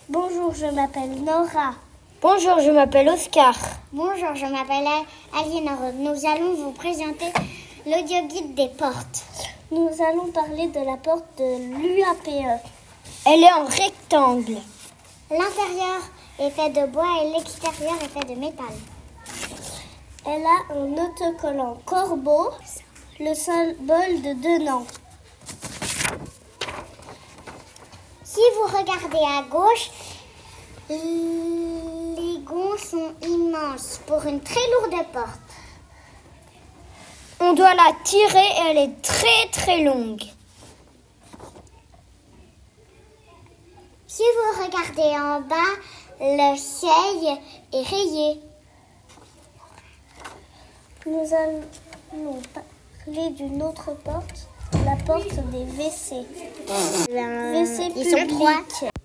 Bonjour, je m'appelle Nora. Bonjour, je m'appelle Oscar. Bonjour, je m'appelle Aliénor. Nous allons vous présenter l'audioguide des portes. Nous allons parler de la porte de l'UAPE. Elle est en rectangle. L'intérieur est fait de bois et l'extérieur est fait de métal. Elle a un autocollant corbeau, le symbole de Denan. Si vous regardez à gauche, les gonds sont immenses pour une très lourde porte. On doit la tirer et elle est très très longue. Si vous regardez en bas, le ciel est rayé. Nous allons parler d'une autre porte, la porte des WC. Ils sont trois.